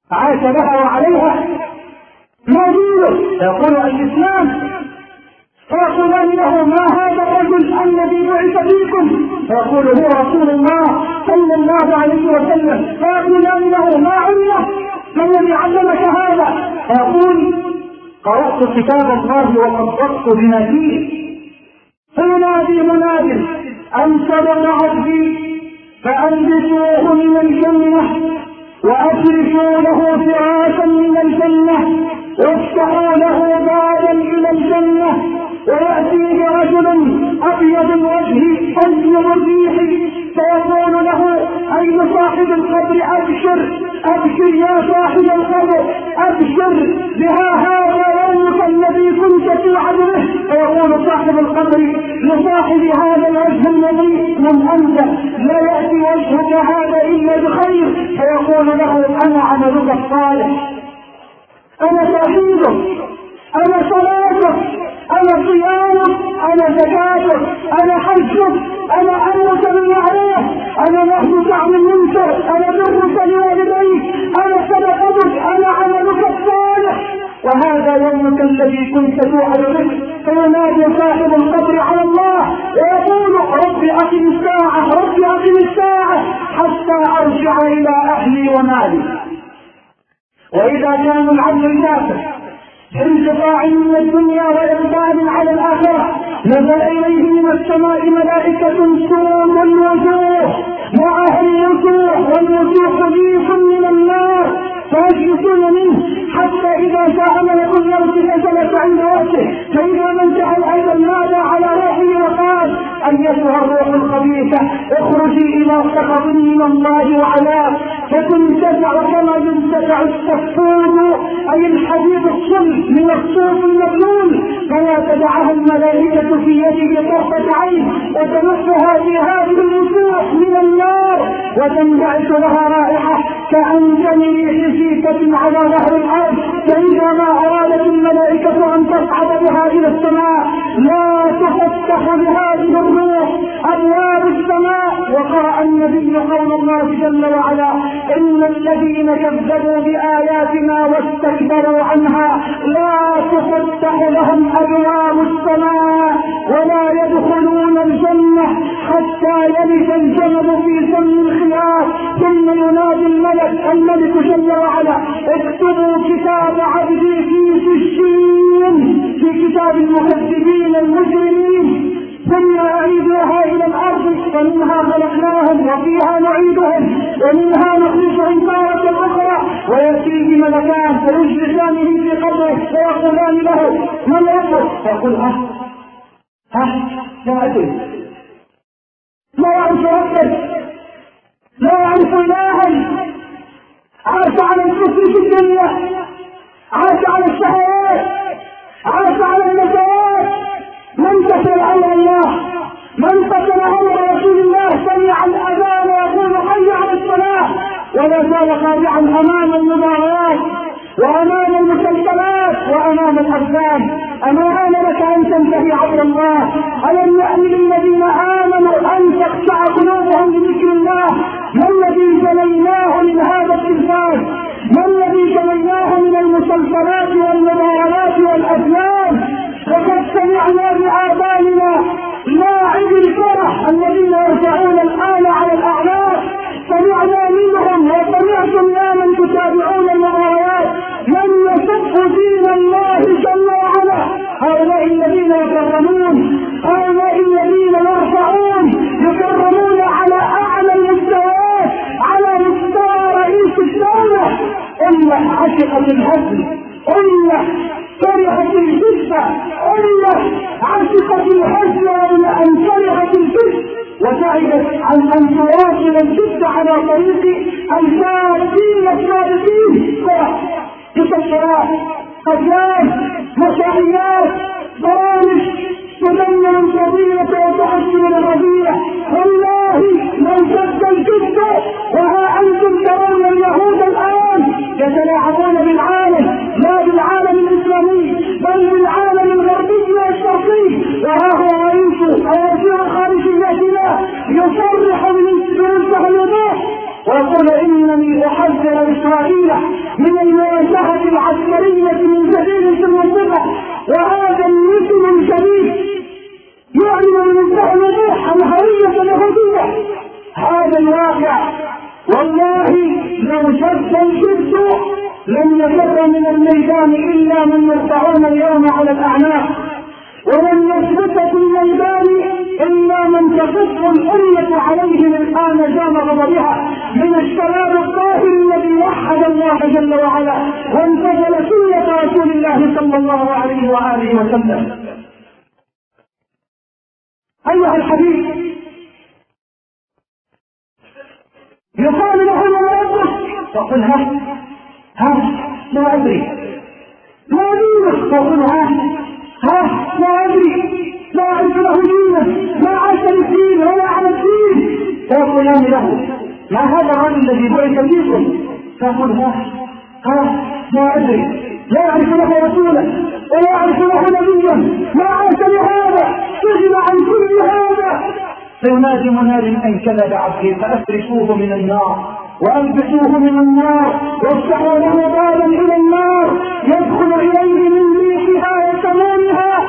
عاش لها وعليها. ما دينه؟ يقول الإسلام. فيقولان له ما هذا الرجل الذي بعث فيكم؟ فيقول هو رسول الله صلى الله عليه وسلم. فيقولان له ما علمه؟ ما الذي علمك هذا؟ فيقول قرأت كتاب الله وصدقت بما فيه. فينادي مناد أن صدق عبدي فألبسوه من الجنة وأفرشوا له فراشا من الجنة وافتحوا له بابا إلى الجنة ويأتي برجل أبيض الوجه أبيض الريح فيقول له أي صاحب القبر أبشر أبشر يا صاحب القبر أبشر بها هذا يومك الذي كنت في عدله. فيقول صاحب القبر لصاحب هذا الوجه النظيف من أنت لا يأتي وجهك هذا إلا بخير. فيقول له أنا عملك الصالح، أنا توحيدك، أنا صلاتك، أنا صيامك، أنا زكاتك، أنا حجك، أنا أمرك بالمعروف، أنا نهيك عن المنكر، أنا برك لوالديك، أنا صدقتك، أنا عملك الصالح. وهذا يومك الذي كنت توعد به. فينادي صاحب القبر على الله ويقول رب أقم الساعة، رب أقم الساعة حتى أرجع إلى أهلي ومالي. وإذا كان العبد الكافر انقطاع من الدنيا وإقبال على الآخرة نزل إليه من السماء ملائكة سود الوجوه معهم الوجوه والوجوه ريح من النار فيجلسون منه حتى إذا جاء ملك الموت فجلس عند وجهه فإذا من جعل أيضا نادى على روحه وقال أيتها الروح الخبيثة اخرجي إلى سخط من الله وعلاه فتنتزع كما ينتزع السفود أي الحديد الصلب من الصوف المبلول فلا تدعها الملائكة في يده طرفة عين وتنفها في هذه الوجوه من النار وتنبعث لها رائحة كأنجم ريح سيكة على ظهر الأرض. فإذا ما أرادت الملائكة أن تصعد بها إلى السماء لا تفتح بهذه الروح أبواب السماء. وقرأ النبي قول الله جل وعلا إن الذين كذبوا بآياتنا واستكبروا عنها لا تفتح لهم أبواب السماء ولا يدخلون الجنة حتى يلج الجمل في سم الخياط. ثم ينادي الملك الملك جل وعلا اكتبوا كتاب عبدي في سجين في كتاب المكذبين المجرمين ثم أعيدوها إلى الأرض فمنها خلقناهم وفيها نعيدهم ومنها نخرجهم تارة أخرى. ويأتيه ملكان فيجلسانه في قبره فيقولان له من ربك؟ فيقول ها ها لا أدري، لا يعرف ربك، لا يعرف إلها، عاش على الكفر في الدنيا، عاش على الشهوات، عاش على النزوات، من قتل امر الله، من قتل امر رسول الله سمع الاذان ويقول حي على الصلاه ولا زال خاضعا امام المباريات وامام المسلسلات وامام الافلام. اما ان لك ان تنتهي عبد الله؟ الم يأن للذين امنوا ان تخشع قلوبهم لذكر الله؟ ما الذي جنيناه من هذا التلفاز؟ ما الذي جنيناه من المسلسلات والمباريات والافلام؟ وقد سمعنا بآبائنا لاعب الفرح الذين يرجعون الآن على الأعناق، سمعنا منهم وسمعتم يا من تتابعون المباريات من يسب دين الله جل وعلا. هؤلاء الذين يكرمون، هؤلاء الذين يرفعون يكرمون على أعلى المستويات على مستوى رئيس الدولة. أمة عشقت الهزل، أمة فرحت الجثة، أمة عشقت الحزن قبل أن فرحت الجثة وسعدت عن أن تواصل الجثة على طريق الفائزين الصادقين. فرح تسكرات أفلام مسرحيات برامج تدمر الفضيلة وتحسن الرذيلة. والله لو شد الجثة وها أنتم ترون اليهود الآن يتلاعبون بالعالم، لا بالعالم الإسلامي بل بالعالم الغربي والشرقي. وها هو رئيس وزير خارجيتنا يصرح من الصهيونية ويقول إنني أحذر إسرائيل من المواجهة العسكرية من جديد في المنطقة، وهذا المثل الجديد يعلن بمنتهى الوضوح عن هوية اليهودية. هذا الواقع والله لو شد الجد لم يفر من الميدان إلا من يرفعون اليوم على الأعناق، ولن يثبت في الميدان إلا من تصف الأمة عليهم الآن جام غضبها من الشباب الطاهر الذي وحد الله جل وعلا وانتزل سنة رسول الله صلى الله عليه وآله وسلم. أيها الحبيب، يقال له ما ربك؟ تقول ها ها لا أدري. ما دينك؟ تقول ها ها لا أدري، لا أعرف له دينه، ما عاش الدين ولا على الدين. تقولان له ما هذا الرجل الذي بعث فيكم؟ تقول ها ها لا أدري، لا أعرف له رسولا ولا أعرف له نبيا، ما عاش لهذا، سجن عن كل هذا. فينادي مناد أن كذب عبدي فأفرشوه من النار وألبسوه من النار وافتحوا له بابا إلى النار يدخل إليه من ريحها وسمومها.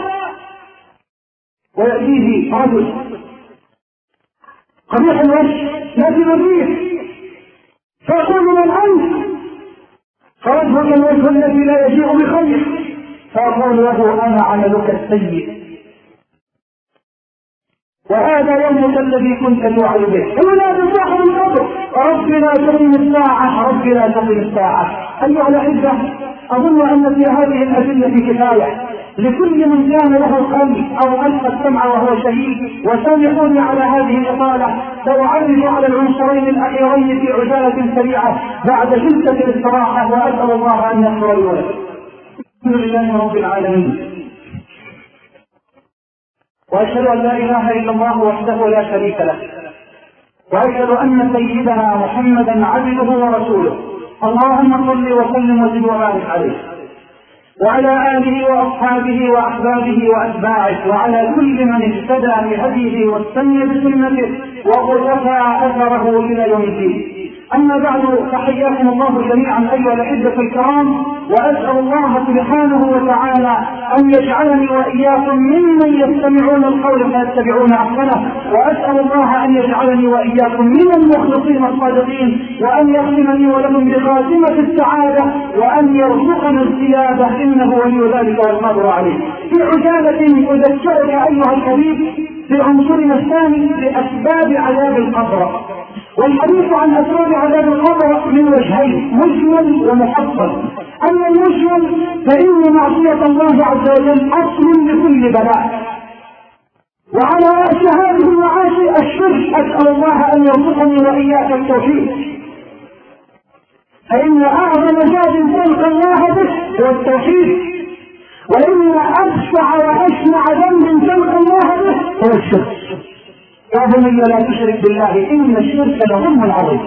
ويأتيه رجل قبيح الوجه نازل الريح فيقول من أنت؟ فوجهك الوجه الذي لا يجيء بخير، فيقول له أنا عملك السيء وهذا يومك الذي كنت توعد به. وينادي صاحب القبر رب لا تقم الساعة، رب لا تقم الساعة. أيها الأحبة، أظن أن في هذه الأدلة كفاية لكل من كان له قلب أو ألقى السمع وهو شهيد. وسامحوني على هذه الإطالة، سأعرج على العنصرين الأخيرين في عجالة سريعة بعد جلسة الاستراحة، وأسأل الله أن يغفر لي ولكم. الحمد لله رب العالمين، وأشهد أن لا إله إلا الله وحده لا شريك له، وأشهد أن سيدنا محمدا عبده ورسوله. اللهم صل وسلم وزد وبارك عليه وعلى آله وأصحابه وأحبابه وأتباعه وعلى كل من اهتدى بهديه واستنى بسنته وقتفى أثره إلى يوم الدين. أما بعد، فحياكم الله جميعا أيها الأحبة الكرام، وأسأل الله سبحانه وتعالى أن يجعلني وإياكم ممن يستمعون القول فيتبعون أحسنه، وأسأل الله أن يجعلني وإياكم من المخلصين الصادقين، وأن يختمني ولكم بخاتمة السعادة، وأن يرزقنا الزيادة إنه ولي ذلك والقادر عليه. في عجالة أذكرك أيها الحبيب بعنصرنا الثاني لأسباب عذاب القبر. والحديث عن أسباب عذاب القبر من وجهين، مجمل ومفصل. أما المجمل فإن معصية الله عز وجل أصل لكل بلاء، وعلى رأس هذه المعاصي الشرك. أسأل الله أن يرزقني وإياك التوحيد، فإن أعظم جاد تلقى الله به هو التوحيد، وإن أبشع وأشنع ذنب تلقى الله به هو الشرك. يا بني لا تشرك بالله إن الشرك لظلم عظيم.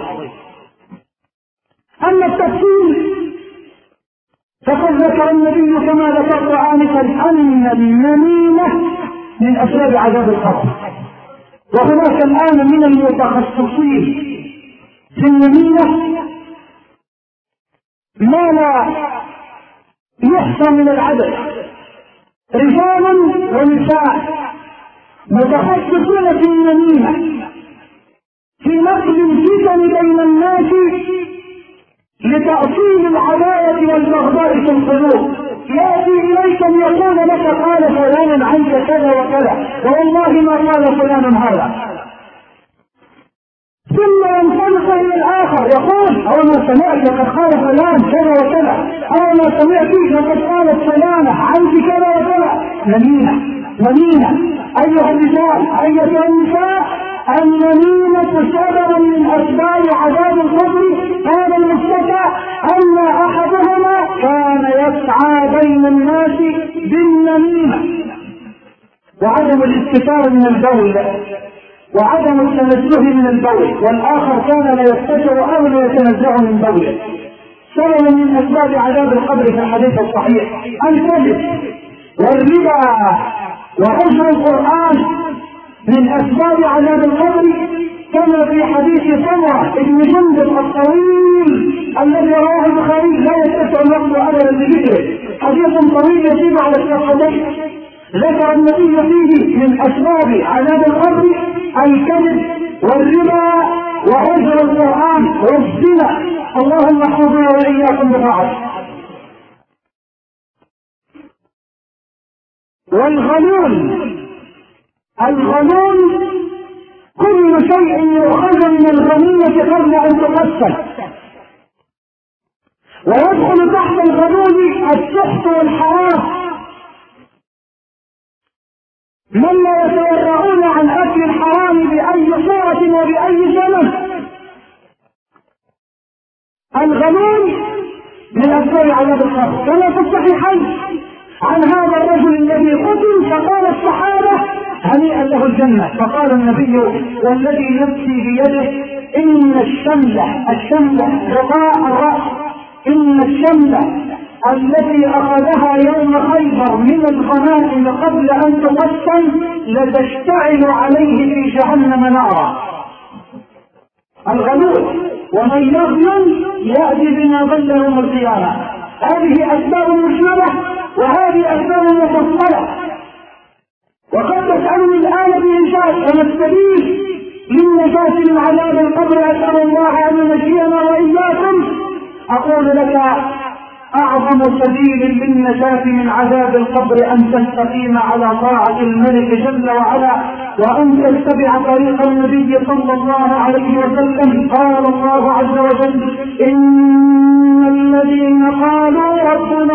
أما التفصيل فقد ذكر النبي كما ذكرت آنفا أن النميمة من أسباب عذاب القبر، وهناك الآن من المتخصصين في النميمة ما لا يحصى من العدد، رجال ونساء متخصصون في النميمة، في نقل الفتن بين الناس لتأصيل العداوة والبغضاء في القلوب. يأتي إليك يقول لك قال فلان عنك كذا وكذا، والله ما قال فلان هذا، ثم ينطلق إلى الآخر يقول أو ما سمعت لقد قال فلان كذا وكذا، أو ما سمعت لقد قالت فلانة عنك كذا وكذا. نميمة نميمة. أيها الرجال أيها النساء، النميمة سبب من أسباب عذاب القبر. هذا المشتكى أن أحدهما كان يسعى بين الناس بالنميمة، وعدم الاستتار من البول وعدم التنزه من البول، والآخر كان لا يستتر أو لا يتنزه من بوله. سبب من أسباب عذاب القبر في الحديث الصحيح الكذب والربا وحجر القرآن من أسباب عذاب القبر، كما في حديث سمرة بن جندب الطويل الذي رواه البخاري لا يتسع الوقت ابدا لذكره، حديث طويل يزيد على الصفحتين. ذكر النبي فيه من اسباب عذاب القبر الكذب والربا وهجر القران والزنا. اللهم احفظنا واياكم بطاعته. والغلول، الغلول كل شيء يؤخذ من الغنيمة قبل ان تقسم، ويدخل تحت الغلول السحت والحرام. من لا يتورعون عن اكل الحرام باي صورة وباي زمن. الغلول من اسباب عذاب القبر، كما في الصحيحين عن هذا الرجل الذي قتل فقال الصحابة هنيئا له الجنة، فقال النبي والذي نفسي بيده ان الشملة الشملة غطاء الرأس، ان الشملة التي اخذها يوم خيبر من الغنائم قبل ان تقسم لتشتعل عليه في جهنم نارا. الغلول ومن يغلل يأتي بما ضل يوم القيامة. هذه اسباب مجملة وهذه اسباب مفصلة. وقد تسألني الآن بإنشاء وما السبيل للنجاة من عذاب القبر. أسأل الله أن ينجينا وإياكم. أقول لك أعظم سبيل للنجاة من عذاب القبر أن تستقيم على طاعة الملك جل وعلا، وأن تتبع طريق النبي صلى الله عليه وسلم. قال الله عز وجل إن الذين قالوا ربنا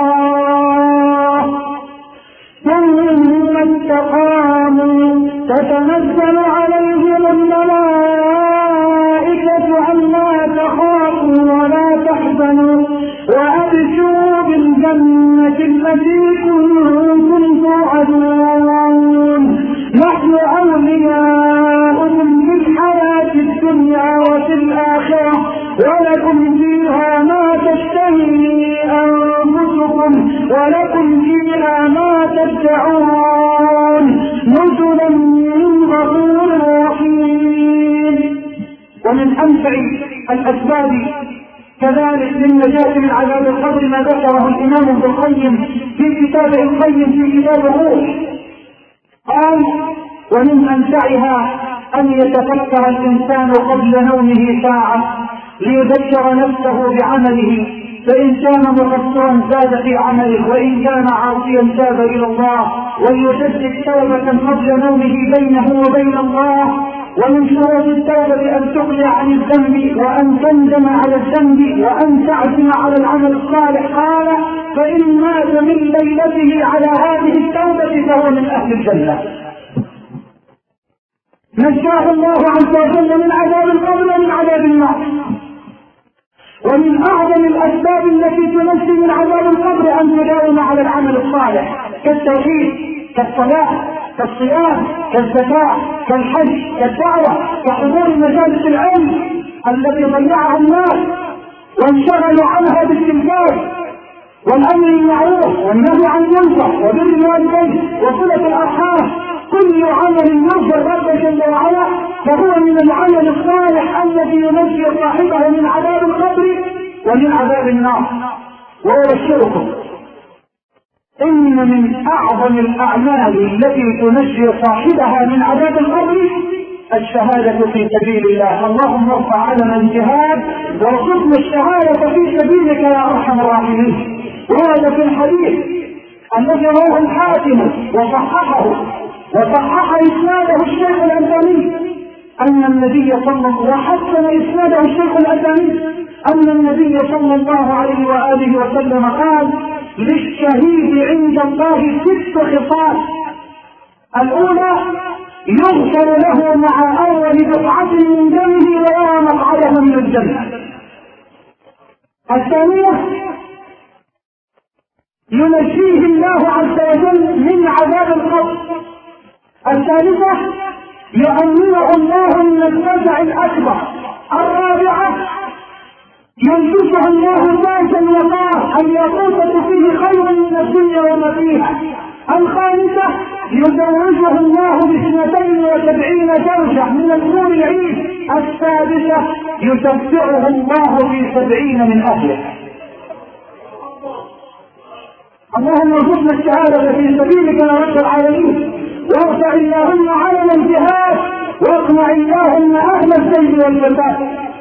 الله ثم استقاموا تتنزل عليهم الملائكة ألا تخافوا ولا تحزنوا وأبشروا بالجنة التي كنتم توعدون نحن أولياؤكم في الحياة الدنيا وفي الآخرة ولكم فيها ما تشتهي أنفسكم ولكم فيها ما تدعون نزلا من غفور رحيم. ومن أنفع الأسباب كذلك للنجاة من عذاب القبر ما ذكره الإمام ابن القيم في كتابه القيم في كتاب الروح. قال ومن أنفعها أن يتفكر الإنسان قبل نومه ساعة ليذكر نفسه بعمله، فإن كان مقصرا زاد في عمله، وإن كان عاصيا تاب إلى الله وليجدد توبة قبل نومه بينه وبين الله. ومن شروط التوبة أن تقلع عن الذنب وأن تندم على الذنب وأن تعزم على العمل الصالح. قال فإن مات من ليلته على هذه التوبة فهو من أهل الجنة. نجاه الله عز وجل من عذاب القبر ومن عذاب النار. ومن أعظم الأسباب التي تنجي من عذاب القبر أن تداوم على العمل الصالح كالتوحيد كالصلاة كالصيام كالزكاة كالحج كالدعوة كحضور مجالس العلم التي ضيعها الناس وانشغلوا عنها بالتلفاز والأمر بالمعروف والنهي عن المنكر وبر الوالدين وصلة الأرحام. كل عمل يرضي الرب جل وعلا فهو من العمل الصالح الذي ينجي صاحبه من عذاب القبر ومن عذاب النار. وأبشركم إن من أعظم الأعمال التي تنجي صاحبها من عذاب القبر الشهادة في سبيل الله. اللهم ارفع علم الجهاد وارزقنا الشهادة في سبيلك يا أرحم الراحمين. وهذا في الحديث الذي رواه الحاكم وصححه وصحح إسناده الشيخ الألباني أن النبي صلى الله وحسن إسناده الشيخ الألباني أن النبي صلى الله عليه وآله وسلم قال للشهيد عند الله ست خصال. الأولى يغفر له مع أول دفعة من دمه ويرى مقعده من الجنة. الثانية ينجيه الله عز وجل من عذاب القبر. الثالثة يؤمنه الله من الفزع الأكبر. الرابعة يلبسه الله تاج الوقار الياقوتة فيه خير من الدنيا وما فيها. الخامسة يزوجه الله باثنتين وسبعين زوجة من الحور العين. السادسة يشفعه الله في سبعين من أهله. اللهم ارزقنا الشهادة في سبيلك يا رب العالمين، وارفع اللهم علم الجهاد، واقنع اللهم أهل الزيد والفساد.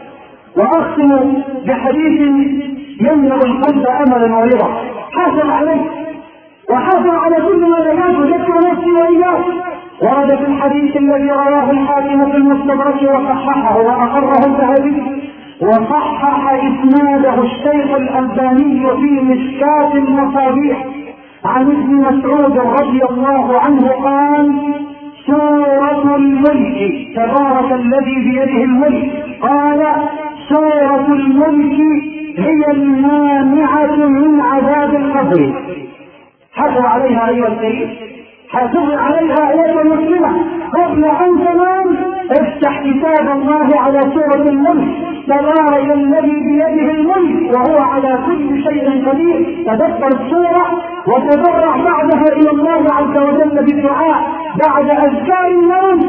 وأختم بحديث يملأ القلب أملا ورضا، حافظ عليه وحافظ على كل ما لقيت، وذكر نفسي وإياك. ورد في الحديث الذي رواه الحاكم في المستدرك وصححه وأقره الذهبي، وصحح إسناده الشيخ الألباني في مشكاة المصابيح عن ابن مسعود رضي الله عنه قال: سورة الملك تبارك الذي بيده الملك، قال: سورة الملك هي المانعة من عذاب القبر. حافظ عليها أيها السيد، حافظ عليها أيها المسلمة. قبل أن تنام افتح كتاب الله على سورة الملك، تبارك الذي بيده الملك وهو على كل شيء قدير. تدبر السورة وتضرع بعدها إلى الله عز وجل بالدعاء بعد أذكار النوم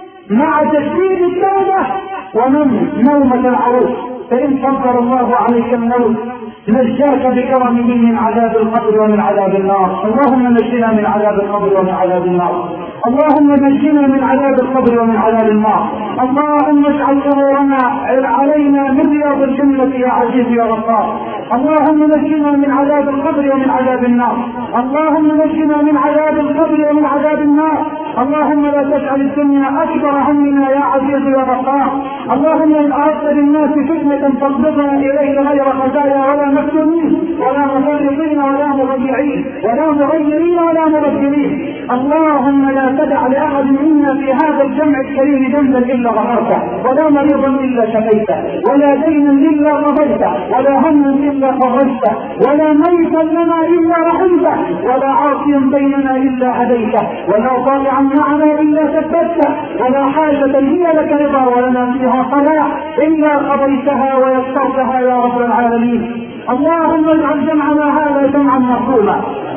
مع تشديد التوبة ونم نومة العروس، فإن فضل الله عليك النوم نجاك بكرمه من عذاب القبر ومن عذاب النار. اللهم نجنا من عذاب القبر ومن عذاب النار، اللهم نجنا من عذاب القبر ومن عذاب النار. اللهم اجعل قبورنا علينا من رياض الجنة يا عزيز يا غفار. اللهم نجنا من عذاب القبر ومن عذاب النار، اللهم نجنا من عذاب القبر ومن عذاب النار. اللهم لا تجعل الدنيا أكبر همنا يا عزيز يا غفار. اللهم إن أردت للناس فتنة فاقبضنا إليه غير خزايا ولا مفتونين ولا مفرطين ولا مضيعين ولا مغيرين ولا مبدلين. اللهم لا تدع لأحد منا في هذا الجمع الكريم ذنبا إلا غفرته، ولا مريضا إلا شفيته، ولا دينا إلا قضيته، ولا هما إلا فرجته، ولا ميتا لنا إلا رحمته، ولا عاصيا بيننا إلا هديته، ولا طالعا معنا إلا ثبته، ولا حاجة هي لك رضا ولنا فيها صلاح إلا قضيتها ويسرتها يا رب العالمين. اللهم اجعل جمعنا هذا جمعا مرحوما،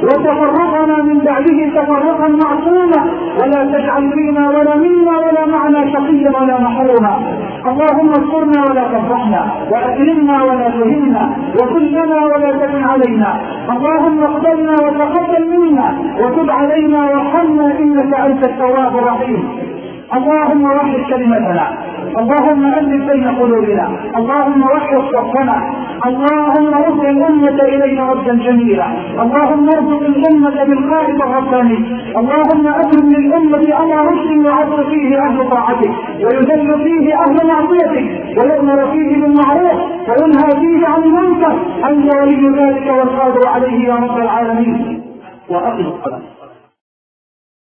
وتفرقنا من بعده تفرقا معصوما، ولا تجعل فينا ولا منا ولا معنا شقيا ولا محروما. اللهم اذكرنا ولا تفرحنا، واكرمنا ولا تهنا، وكلنا ولا تكن علينا. اللهم اقبلنا وتقبل منا، وتب علينا وارحمنا انك انت التواب الرحيم. اللهم وحد كلمتنا، اللهم ألف بين قلوبنا، اللهم وحد صفنا، اللهم رد الأمة إلينا ردا جميلا، اللهم ارزق الأمة بالقائد الرباني، اللهم أكرم للأمة أمر رشد يعز فيه أهل طاعتك ويذل فيه أهل معصيتك ويؤمر فيه بالمعروف وينهى فيه عن المنكر. أنت ولي ذلك والقادر عليه يا رب العالمين. وأقم الصلاة.